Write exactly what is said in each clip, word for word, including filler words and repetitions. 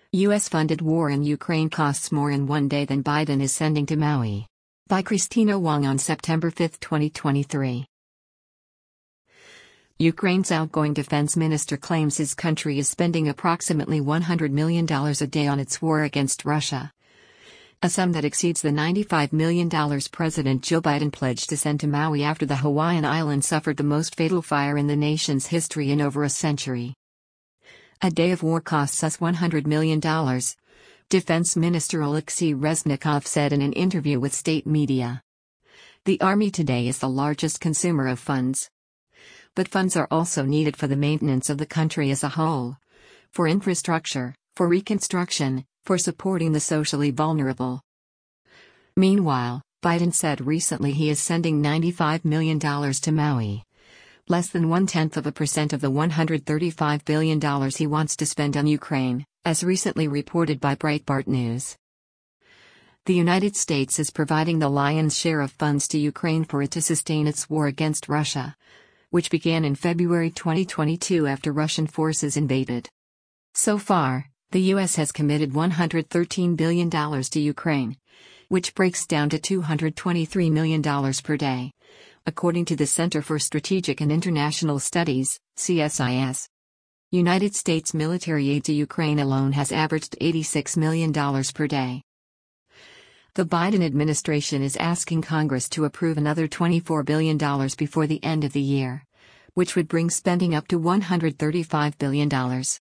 U S-funded war in Ukraine costs more in one day than Biden is sending to Maui. By Christina Wong on September fifth, twenty twenty-three. Ukraine's outgoing defense minister claims his country is spending approximately one hundred million dollars a day on its war against Russia, a sum that exceeds the ninety-five million dollars President Joe Biden pledged to send to Maui after the Hawaiian Islands suffered the most fatal fire in the nation's history in over a century. A day of war costs us one hundred million dollars, Defense Minister Oleksiy Reznikov said in an interview with state media. The Army today is the largest consumer of funds. But funds are also needed for the maintenance of the country as a whole, for infrastructure, for reconstruction, for supporting the socially vulnerable. Meanwhile, Biden said recently he is sending ninety-five million dollars to Maui, less than one-tenth of a percent of the one hundred thirty-five billion dollars he wants to spend on Ukraine, as recently reported by Breitbart News. The United States is providing the lion's share of funds to Ukraine for it to sustain its war against Russia, which began in February twenty twenty-two after Russian forces invaded. So far, the U S has committed one hundred thirteen billion dollars to Ukraine, which breaks down to two hundred twenty-three million dollars per day, according to the Center for Strategic and International Studies, C S I S. United States military aid to Ukraine alone has averaged eighty-six million dollars per day. The Biden administration is asking Congress to approve another twenty-four billion dollars before the end of the year, which would bring spending up to one hundred thirty-five billion dollars.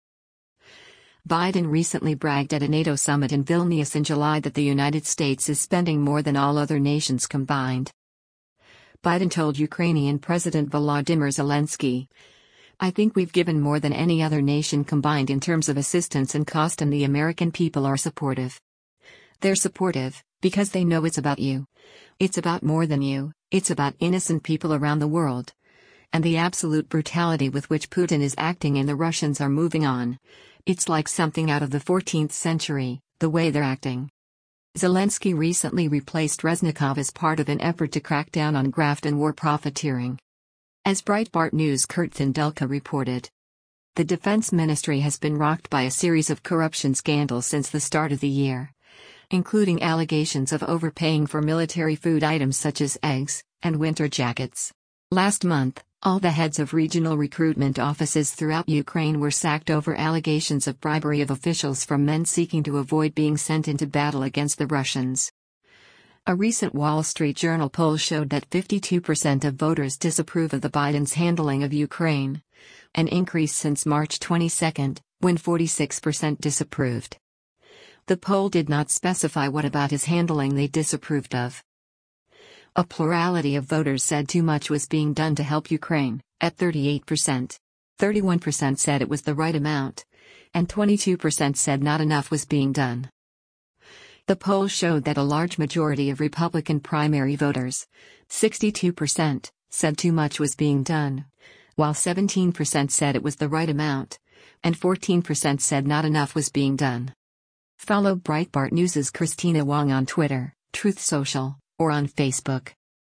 Biden recently bragged at a NATO summit in Vilnius in July that the United States is spending more than all other nations combined. Biden told Ukrainian President Volodymyr Zelensky, "I think we've given more than any other nation combined in terms of assistance and cost, and the American people are supportive. They're supportive because they know it's about you. It's about more than you, it's about innocent people around the world. And the absolute brutality with which Putin is acting and the Russians are moving on. It's like something out of the fourteenth century, the way they're acting." Zelensky recently replaced Reznikov as part of an effort to crack down on graft and war profiteering. As Breitbart News' Kurt Thindelka reported, the defense ministry has been rocked by a series of corruption scandals since the start of the year, including allegations of overpaying for military food items such as eggs and winter jackets. Last month, all the heads of regional recruitment offices throughout Ukraine were sacked over allegations of bribery of officials from men seeking to avoid being sent into battle against the Russians. A recent Wall Street Journal poll showed that fifty-two percent of voters disapprove of the Biden's handling of Ukraine, an increase since March twenty-second, when forty-six percent disapproved. The poll did not specify what about his handling they disapproved of. A plurality of voters said too much was being done to help Ukraine, at thirty-eight percent. thirty-one percent said it was the right amount, and twenty-two percent said not enough was being done. The poll showed that a large majority of Republican primary voters, sixty-two percent, said too much was being done, while seventeen percent said it was the right amount, and fourteen percent said not enough was being done. Follow Breitbart News' Christina Wong on Twitter, Truth Social, or on Facebook.